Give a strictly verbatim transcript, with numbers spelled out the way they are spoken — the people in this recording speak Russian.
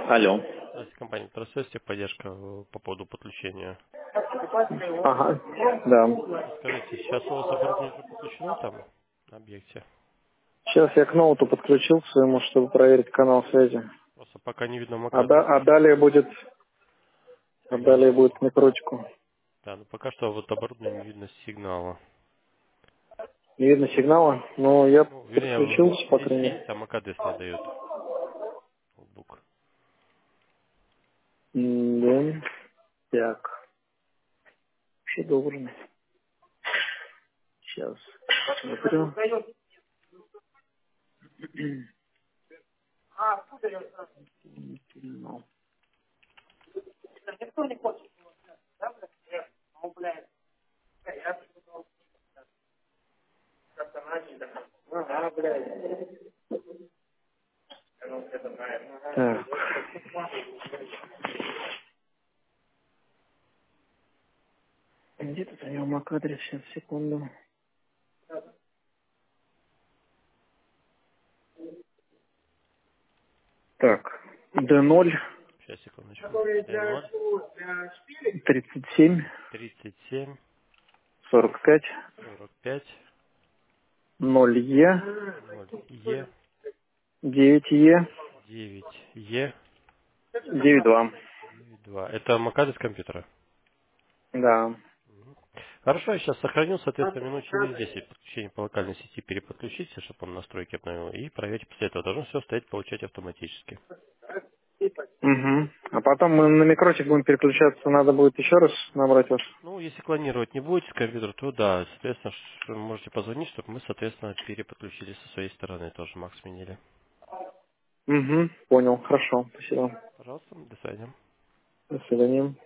Алло. Здравствуйте, компания «Трасс», поддержка э, по поводу подключения. Ага, да. Скажите, сейчас у вас оборудование уже подключено там на объекте? Сейчас я к ноуту подключил к своему, чтобы проверить канал связи. Просто пока не видно А, эм эй ди-адрес. да- а далее будет, а далее будет к микротику. Да, но пока что вот оборудование не видно сигнала. Не видно сигнала, но я Ну, вернее, в- подключился, по здесь крайней мере. есть, а эм эй ди-адрес не дает ноутбук. М, Да. Так, вообще должен. Сейчас смотрю. Ну, Так, где тут у него мак-адрес? Сейчас, секунду. Так, д ноль Сейчас, секундочку. д ноль тридцать семь тридцать семь сорок пять сорок пять ноль е ноль е девять е девять е девять два. девять два. Это эм эй ди-адрес компьютера? Да. Хорошо, я сейчас сохранил, соответственно, минут через десять подключение по локальной сети переподключите, чтобы он настройки обновил, и проверьте после этого. Должно все стоять, получать автоматически. Угу. А потом мы на микротик будем переключаться, надо будет еще раз набрать вас. Ну, если клонировать не будете с компьютера, то да, соответственно, ш- можете позвонить, чтобы мы, соответственно, переподключили со своей стороны, тоже Макс сменили. Угу. Понял. Хорошо. Спасибо. Пожалуйста, до свидания. До свидания.